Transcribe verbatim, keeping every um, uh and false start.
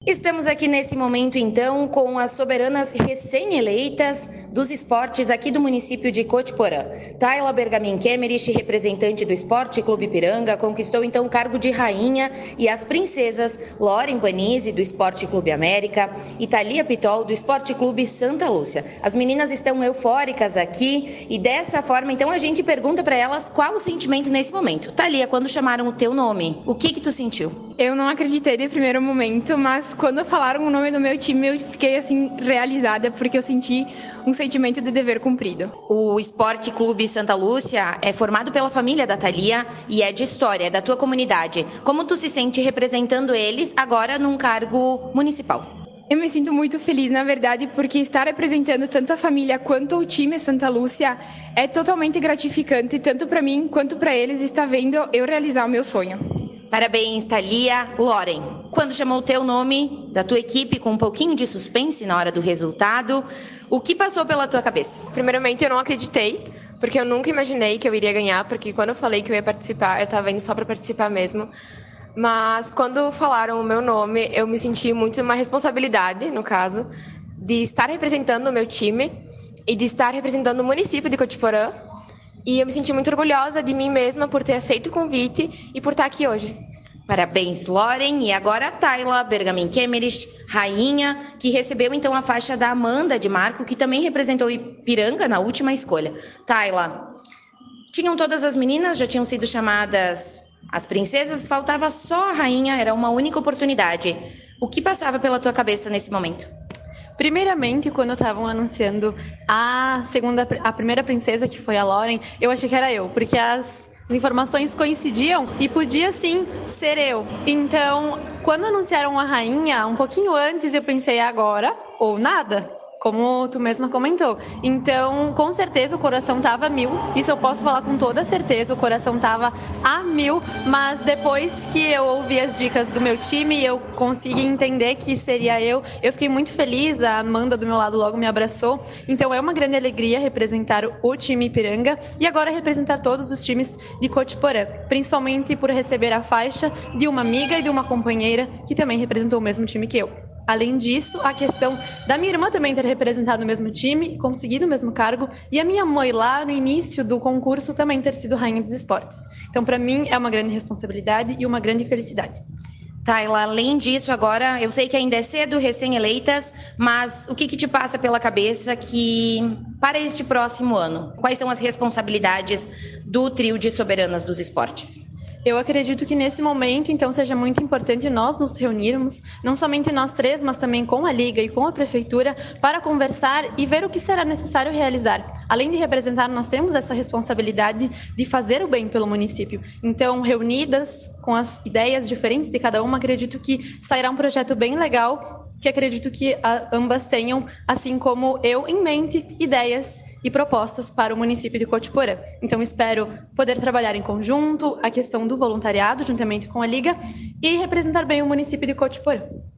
Estamos aqui nesse momento, então, com as soberanas recém-eleitas dos esportes aqui do município de Cotiporã. Tayla Bergamin Kemerich, representante do Esporte Clube Ipiranga, conquistou então o cargo de rainha, e as princesas Loren Banise, do Esporte Clube América, e Thalia Pitol, do Esporte Clube Santa Lúcia. As meninas estão eufóricas aqui e dessa forma, então, a gente pergunta para elas qual o sentimento nesse momento. Thalia, quando chamaram o teu nome, o que que tu sentiu? Eu não acreditei de primeiro momento, mas quando falaram o nome do meu time, eu fiquei assim realizada, porque eu senti um sentimento de dever cumprido. O Esporte Clube Santa Lúcia é formado pela família da Thalia e é de história, é da tua comunidade. Como tu se sente representando eles agora num cargo municipal? Eu me sinto muito feliz, na verdade, porque estar representando tanto a família quanto o time Santa Lúcia é totalmente gratificante, tanto para mim quanto para eles, estar vendo eu realizar o meu sonho. Parabéns, Thalia. Loren, quando chamou o teu nome da tua equipe com um pouquinho de suspense na hora do resultado, o que passou pela tua cabeça? Primeiramente, eu não acreditei, porque eu nunca imaginei que eu iria ganhar, porque quando eu falei que eu ia participar, eu estava indo só para participar mesmo. Mas quando falaram o meu nome, eu me senti muito uma responsabilidade, no caso, de estar representando o meu time e de estar representando o município de Cotiporã. E eu me senti muito orgulhosa de mim mesma por ter aceito o convite e por estar aqui hoje. Parabéns, Loren. E agora a Tayla Bergamin Kemerich, rainha, que recebeu então a faixa da Amanda de Marco, que também representou Ipiranga na última escolha. Tayla, tinham todas as meninas, já tinham sido chamadas as princesas, faltava só a rainha, era uma única oportunidade. O que passava pela tua cabeça nesse momento? Primeiramente, quando estavam anunciando a segunda, a primeira princesa, que foi a Loren, eu achei que era eu, porque as informações coincidiam e podia sim ser eu. Então, quando anunciaram a rainha, um pouquinho antes, eu pensei agora ou nada, como tu mesma comentou. Então, com certeza o coração tava a mil, isso eu posso falar com toda certeza, o coração tava a mil, mas depois que eu ouvi as dicas do meu time, eu consegui entender que seria eu, eu fiquei muito feliz, a Amanda do meu lado logo me abraçou, então é uma grande alegria representar o time Ipiranga e agora representar todos os times de Cotiporã, principalmente por receber a faixa de uma amiga e de uma companheira que também representou o mesmo time que eu. Além disso, a questão da minha irmã também ter representado o mesmo time, conseguido o mesmo cargo, e a minha mãe lá no início do concurso também ter sido rainha dos esportes. Então, para mim, é uma grande responsabilidade e uma grande felicidade. Tayla, além disso, agora, eu sei que ainda é cedo, recém-eleitas, mas o que, que te passa pela cabeça que, para este próximo ano, quais são as responsabilidades do trio de soberanas dos esportes? Eu acredito que nesse momento, então, seja muito importante nós nos reunirmos, não somente nós três, mas também com a Liga e com a Prefeitura, para conversar e ver o que será necessário realizar. Além de representar, nós temos essa responsabilidade de fazer o bem pelo município. Então, reunidas com as ideias diferentes de cada uma, acredito que sairá um projeto bem legal, que acredito que a, ambas tenham, assim como eu, em mente, ideias e propostas para o município de Cotiporã. Então, espero poder trabalhar em conjunto a questão do voluntariado, juntamente com a Liga, e representar bem o município de Cotiporã.